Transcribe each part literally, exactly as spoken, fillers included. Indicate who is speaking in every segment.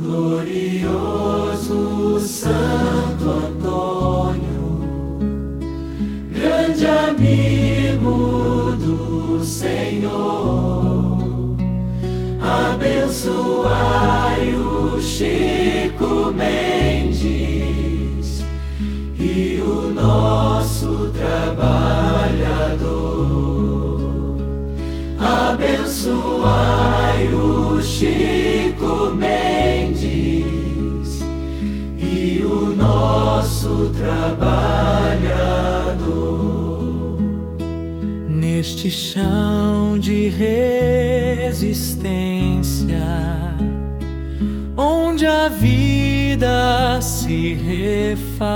Speaker 1: Glorioso Santo Antônio, grande amigo do Senhor, abençoai o Chico Mendes e o nosso trabalhador. Abençoai o Chico Mendes e o nosso trabalhador.
Speaker 2: Neste chão de resistência, onde a vida se refaz,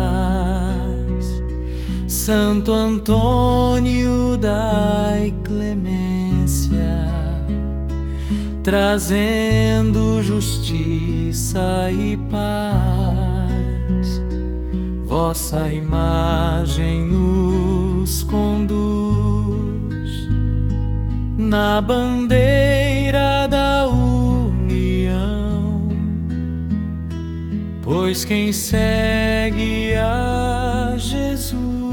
Speaker 2: Santo Antônio, dai clemência, trazendo justiça e paz. Vossa imagem nos conduz na bandeira da união, pois quem segue a Jesus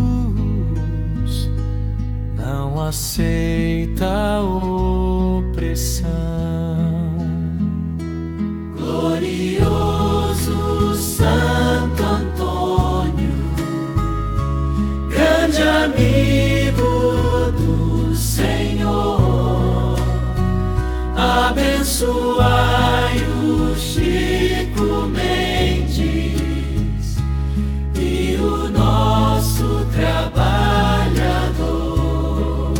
Speaker 2: não aceita opressão.
Speaker 1: Glorioso Santo Antônio, grande amigo do Senhor, abençoai o Chico Mendes e o nosso trabalhador.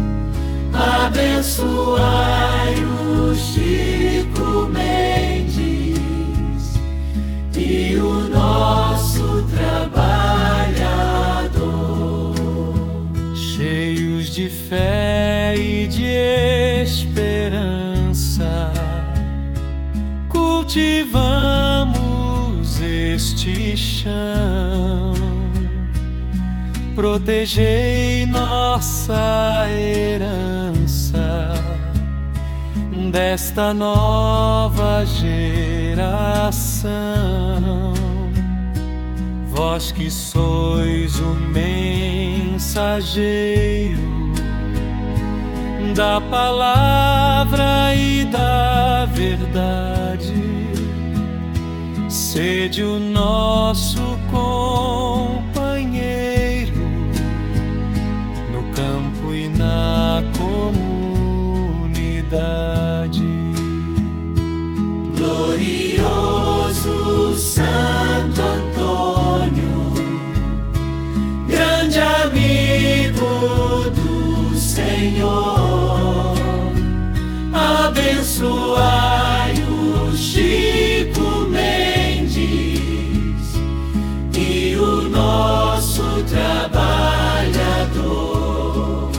Speaker 1: Abençoai o Chico Mendes e o nosso trabalhador.
Speaker 2: Cheios de fé e de esperança, cultivamos este chão. Protegei nossa herança desta nova geração. Vós que sois o mensageiro da palavra e da verdade, sede o nosso companheiro no campo e na comunidade.
Speaker 1: Glorioso Santo Antônio, grande amigo do Senhor, abençoai o Chico Mendes e o nosso trabalhador.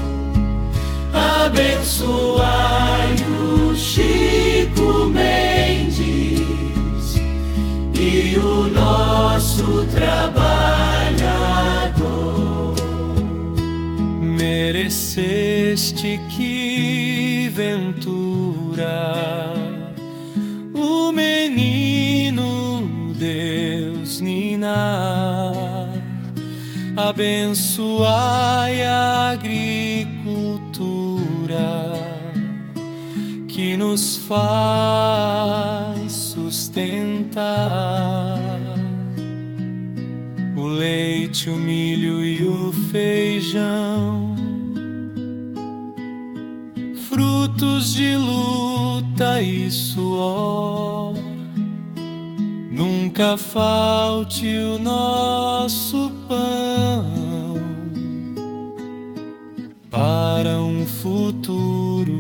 Speaker 1: Abençoai o Chico Mendes e o nosso trabalhador.
Speaker 2: Mereceste, que ventura, o menino Deus ninar. Abençoai a agricultura que nos faz sustentar o leite, o milho e o feijão, frutos de luta e suor. Nunca falte o nosso pão para um futuro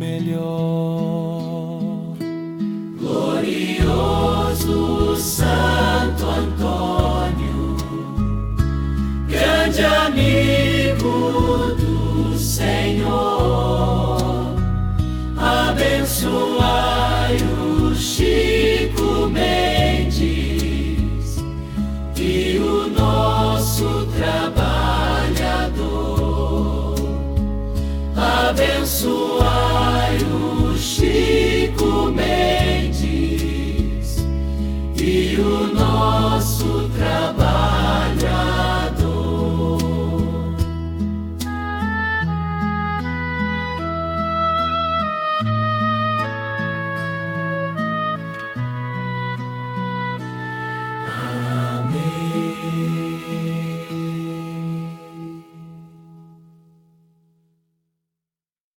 Speaker 2: melhor.
Speaker 1: Glorioso Santo Antônio, grande amigo do Senhor, abençoai o Chico Mendes e o nosso trabalhador. Abençoai o Chico Mendes nosso trabalho.